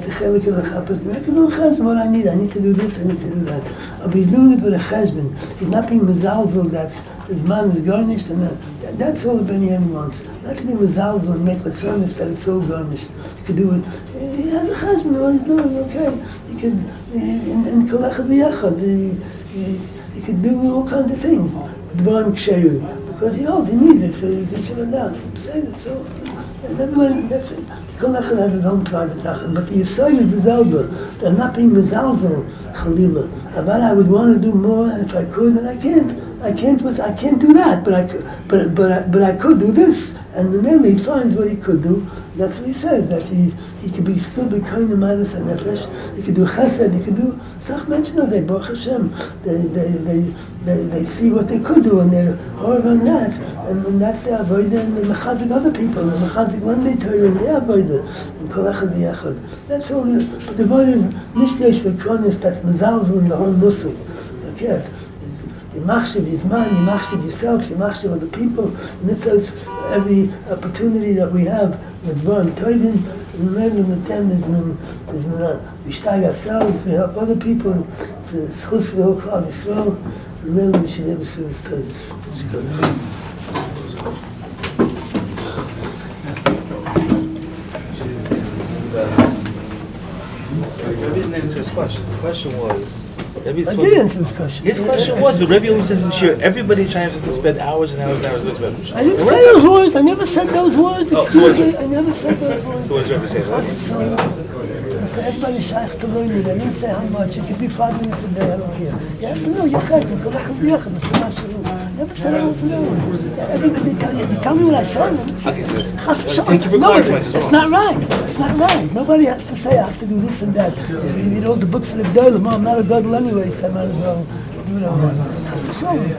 a chelik of the chappers. Like, no cheshbon, what I need to do this, I need to do that. But he's doing it with a cheshbon. He's not being mezalzel that his man is garnished, and that's all the Benyamin wants. Not to be mezalzel and make latzonis that it's all garnished. He could do it. He has a cheshbon, what he's doing, okay. He could, in kolach v'yachad, he could do all kinds of things. Dvarim ksheru. Because he needs it for his Yishuv. So, and everybody, that's it. Kol echad has his own private achan. But the Yisrael is the Zelba. They're not being mezalzel, Chalila. But I would want to do more, and if I could, and I can't do that, but I could do this. And then he finds what he could do. That's what he says, that he could be still be kind of minus and nefesh. He could do chesed. He could do. Sach mention as they Baruch Hashem. They see what they could do, and they're hard on that. And that's the avodah, and the mechazik other people, and the mechazik one day Torah, and their avodah, and kol echad v'yachad. That's all. But the avodah is nishtish v'kronis. That's mezalzel in the whole muscle. Okay. You machshav his man, you machshav yourself, you machshav other people, and it's every opportunity that we have with Dvarim Tovim, and then with them is we shtag ourselves, we help other people, it's a schus for the whole Klal Yisrael, and then we should have a service Tovim. Rebbe didn't answer his question. The question was, I did answer his question. His question was, but Rebbe always says in Shir, everybody's trying to spend hours and hours and hours with Rebbe. I didn't say those words. I never said those words. Excuse me. I never said those words. So what does Rebbe say? I said everybody shaykh to learn it. I didn't say how much. It could be 5 minutes a day. I don't care. You have to know. You're chayk. You're chayk. You're chayk. That's the mashal. Never said I was known. Everybody tell me what I said. Thank you for clarifying. It's not right. It's not right. Nobody has to say I have to do this and that. You read all the books of the Gdolim. I'm not a Gadol anyway, so I might as well do that one. That's the show.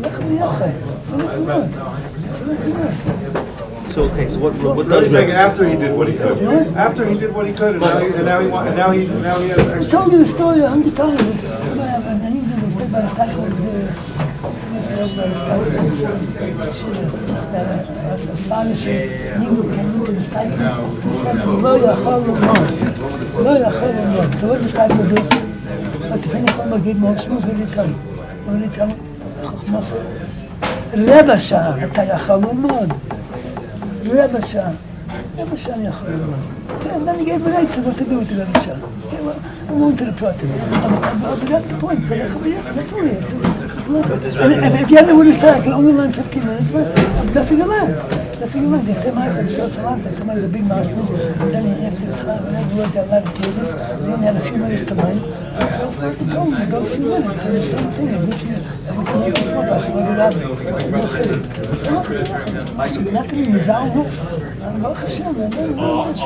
So okay, so what does saying after he did what he could? After he did what he could, and now he has. I told you the story 100 times. And he did this thing by the stack of astonishes. Nigu came into the cycle. He said, "Lo yachol l'mod." Lo yachol l'mod. So what does the cycle do? What's the penny from a good mod? What did he tell you? What did he tell you? רבע שעה, אתה יכול ללמוד. רבע שעה אני יכול ללמוד. כן, then he gave me an answer what to do with the רבע שעה. Okay, well, I'm going to the project. But that's the point. That's all he has to do. And if you ever would have said I can only learn 15 minutes, that's what you learn. That's what you learn. They say master, so Salanta, somebody's a big master, and then after his time, and then he worked out a lot of tables, and then he had a few minutes to learn. So it's like he told me to go a few minutes, and the same thing, as if you look before us, what would happen? Not to be mizalhu, and Baruch Hashem, and then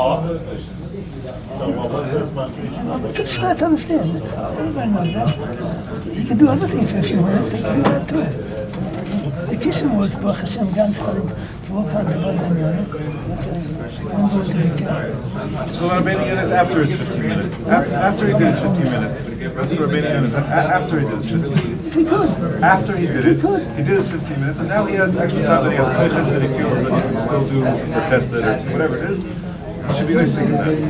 it's hard to understand. Everybody knows that. He can do other things for a few minutes, he can do that too. The Kishin words, Baruch Hashem, ganz for all kinds of other So Rabbeinu Yonah after his 15 minutes. After he did his 15 minutes. That's Rabbeinu Yonah after he did his 15 minutes. If he could. After he did it, he did his 15 minutes, and now he has extra time that he has koiches that he feels that he can still do for chesed or whatever it is. He should be oisik in that. They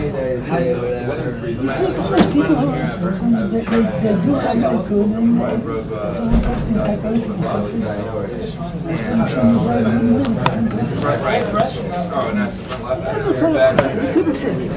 do something they could, and someone person is like oisik. He couldn't sit. He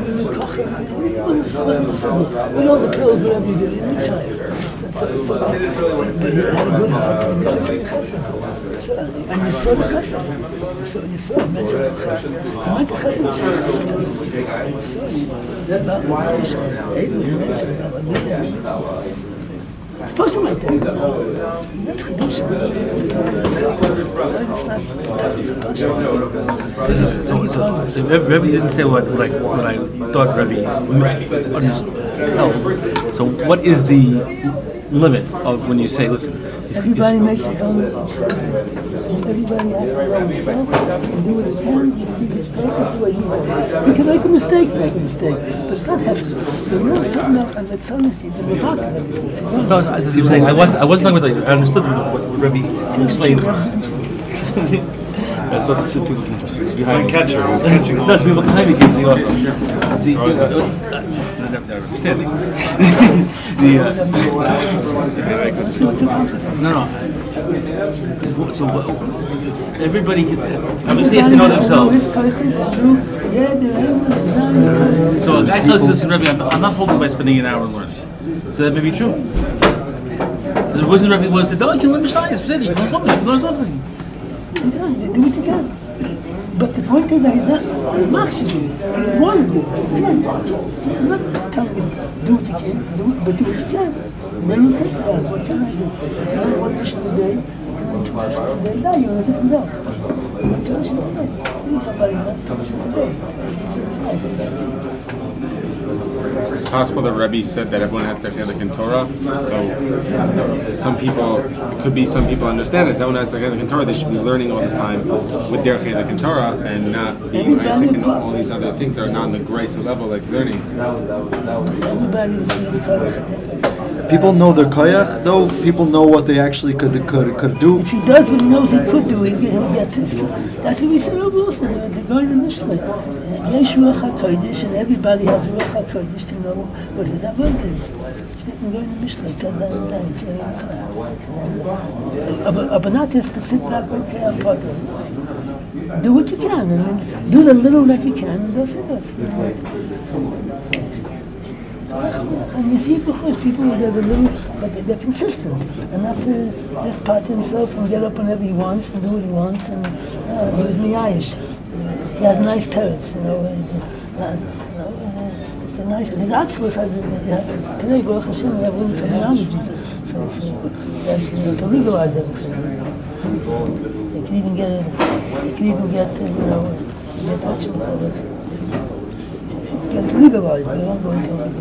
with all the pills, whatever you do, you're tired. But he had a good heart, and he mentioned chesed. And you saw the chesed. So you saw him mention the chesed. He meant the chesed, which is chesed. So that it's possible like that. That's Chiddush. So the Rebbe didn't say what I thought Rebbe held. So what is the limit of when you say, listen? Everybody makes his own. Everybody has to learn himself and do it his hands. He's perfect the way he wants. He can make a mistake, but it's not hefty. The real is talking about an honesty, the Mavak and everything. No, as you were saying, I wasn't talking about that. I understood what Rebbe explained. I thought that people can see behind. Catcher, who's catching all. That's people behind me can see also. Standing. No. So everybody can. Obviously, has to know themselves. So a guy tells this, Rebbe, I'm not holding by spending an hour learning. So that may be true. The wisdom Rebbe was said, "Oh, you can learn Mishnayos, you can learn Chumash, you can learn something." Do what you can. But the point is that it's machshir. You want to do it. You can. I'm not telling you do what you can, but do what you can. Then you think about it. What can I do? Can I want this today? Can I do this today? No, you're a different dog. What can I do today? Maybe somebody wants to do this today. It's possible that Rebbe said that everyone has their chelik in Torah. So some people, it could be some people understand that everyone has their chelik in Torah. They should be learning all the time with their chelik in Torah and not being Isaac and all these other things that are not on the grace level like learning. People know their koyach, though. People know what they actually could do. If he does what he knows he could do, he'll get this. That's what we said over also. They're going to Mishnah. Yesh Ruach HaKodesh, and everybody has Ruach HaKodesh to know what his avodah is. It's not going to Mishnah 10,000 times. But not just to sit back and care about it. Do what you can, and do the little that you can, and that's it. And you see, because people who have a little, but they're consistent, and not to just pat himself and get up whenever he wants and do what he wants. And he was miyayish. He has nice terrace, it's a nice. His atzvus has today. Baruch Hashem, we have all these terminologies to legalize everything. You can even get what you call it. Get it legalized. We don't go into it.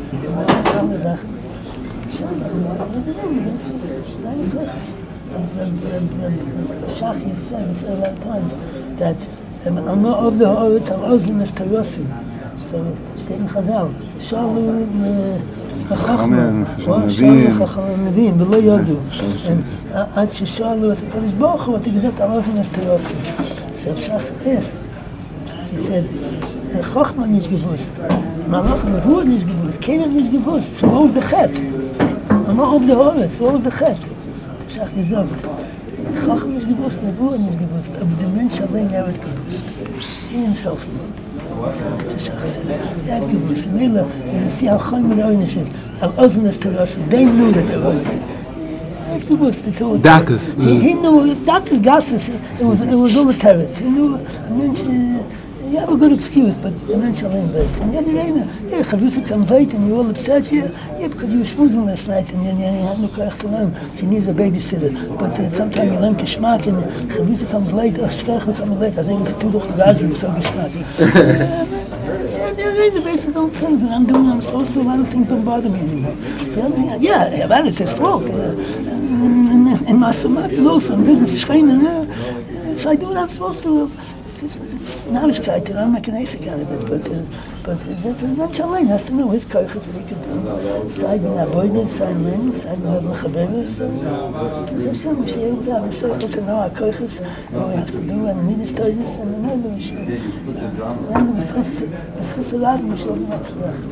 Shach said a lot of times that I'm not of the Haaretz, I'm Ozlim Estarosim. So, state in Chazal, Shalu Chachma, Shalu Chacham Nevim, B'lo Yodu. And Ad Sheshalu at the Kodesh Baruch Hu, what he said, I'm Ozlim Estarosim. So Shach asked, he said, Chachma nicht gewusst, Malach Nevuah nicht gewusst, keiner nicht gewusst, so what was the chet? I'm not of the Haaretz, what was the chet? Shach gesagt, Chacham nicht gewusst, Nevuah nicht gewusst, aber der Mensch allein hat gewusst. He himself knew. So Shach said, he had gewusst. Mila, you see how Chaim and Oynish is, Al-Oznes Terasa, they knew that there was gewusst, it's all Dakas. He knew, Dakas, Gasses, it was all the terrors. He knew, a Mensch, you have a good excuse, but the Mensch allein this. And yet, Chavrusa comes late and you're all upset, yeah, because you were schmoozing last night and you had no koyach to learn, so you need a babysitter. But sometimes you learn geschmack and Chavrusa comes late, Shkach comes late, I think the two doctor guys were so geschmack. They're the basic old things, and I'm supposed to, a lot of things don't bother me anymore. The other thing, but it's his fault. In my samat, also in business, if I do what I'm supposed to, Narishkeit, I'm making ASIC out of it, but the Mensch allein has to know his koiches, what he can do. Side in avoidance, side in learning, side in lechaveres. So Hashem, we should able to have a circle to know our koiches, what we have to do, and midas toides, and then we should. And we discuss a lot, we should not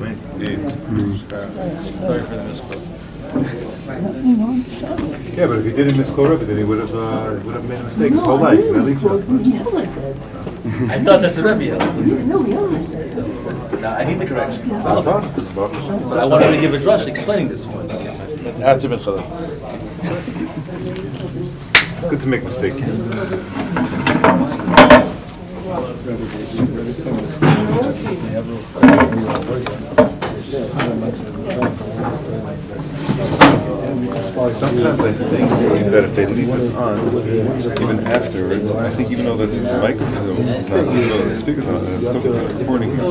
Sorry for the misquote. Yeah, but if he didn't misquote Rebbe, then he would have made a mistake his whole life. We yell like that. I thought that's a Rebbe. No, we yell like that. No, I need the correction. Well done. But I wanted to give a drush explaining this one. Good to make mistakes. Sometimes I think that if they leave this on, even afterwards, I think even though the microphone is not, even though the speakers are not, it's still recording here.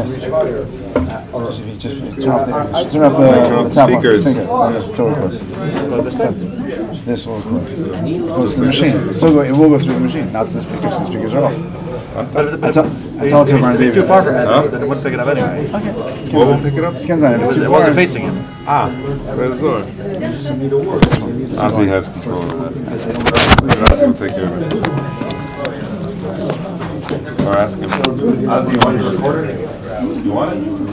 Just turn off the top speakers. One. And it's still recording. This will record. It goes to the machine. It will go through the machine, not to the speakers. The speakers are off. I tell it to Ron David. It's too far from it, then it wouldn't pick it up anyway. Okay. What won't pick it up? It wasn't facing him. Where's Zor? Ozzy has control of that. Ozzy will take care of it. Or ask him. Ozzy, you want to record it? You want it?